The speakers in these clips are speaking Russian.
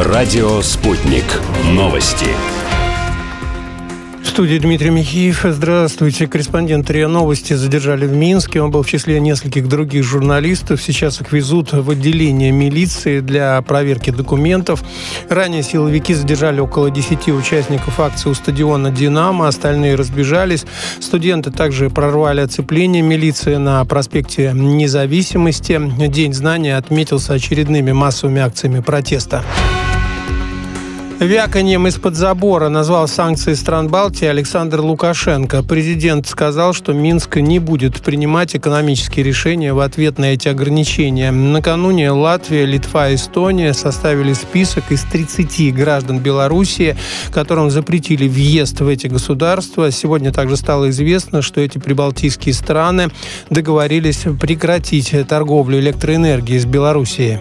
Радио «Спутник». Новости. В студии Дмитрий Михеев. Здравствуйте. Корреспондент РИА Новости задержали в Минске. Он был в числе нескольких других журналистов. Сейчас их везут в отделение милиции для проверки документов. Ранее силовики задержали около 10 участников акции у стадиона «Динамо». Остальные разбежались. Студенты также прорвали оцепление милиции на проспекте Независимости. День знания отметился очередными массовыми акциями протеста. Вяканьем из-под забора назвал санкции стран Балтии Александр Лукашенко. Президент сказал, что Минск не будет принимать экономические решения в ответ на эти ограничения. Накануне Латвия, Литва и Эстония составили список из 30 граждан Белоруссии, которым запретили въезд в эти государства. Сегодня также стало известно, что эти прибалтийские страны договорились прекратить торговлю электроэнергией с Белоруссией.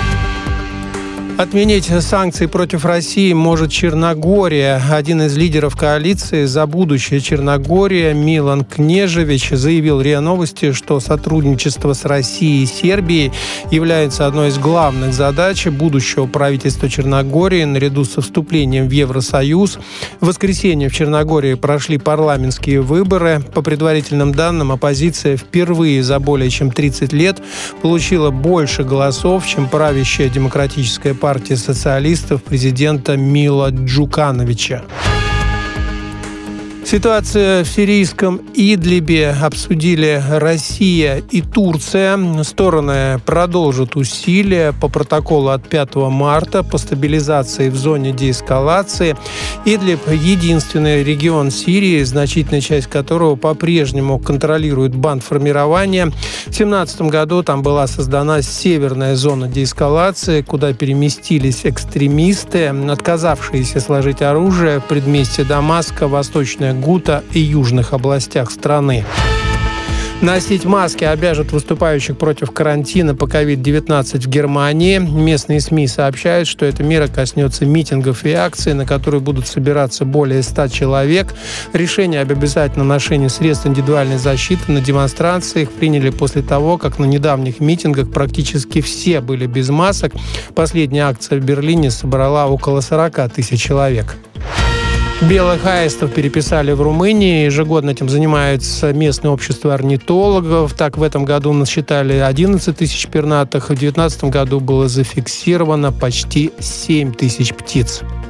Отменить санкции против России может Черногория. Один из лидеров коалиции «За будущее Черногория» Милан Кнежевич заявил РИА Новости, что сотрудничество с Россией и Сербией является одной из главных задач будущего правительства Черногории наряду со вступлением в Евросоюз. В воскресенье в Черногории прошли парламентские выборы. По предварительным данным, оппозиция впервые за более чем 30 лет получила больше голосов, чем правящая демократическая партия социалистов президента Мила Джукановича. Ситуацию в сирийском Идлибе обсудили Россия и Турция. Стороны продолжат усилия по протоколу от 5 марта по стабилизации в зоне деэскалации. Идлиб – единственный регион Сирии, значительная часть которого по-прежнему контролирует бандформирование. В 2017 году там была создана северная зона деэскалации, куда переместились экстремисты, отказавшиеся сложить оружие в предместье Дамаска, Восточная Гута и южных областях страны. Носить маски обяжут выступающих против карантина по COVID-19 в Германии. Местные СМИ сообщают, что эта мера коснется митингов и акций, на которые будут собираться более 100 человек. Решение об обязательном ношении средств индивидуальной защиты на демонстрациях приняли после того, как на недавних митингах практически все были без масок. Последняя акция в Берлине собрала около 40 тысяч человек. Белых аистов переписали в Румынии. Ежегодно этим занимается местное общество орнитологов. Так, в этом году насчитали 11 тысяч пернатых. В 2019 году было зафиксировано почти 7 тысяч птиц.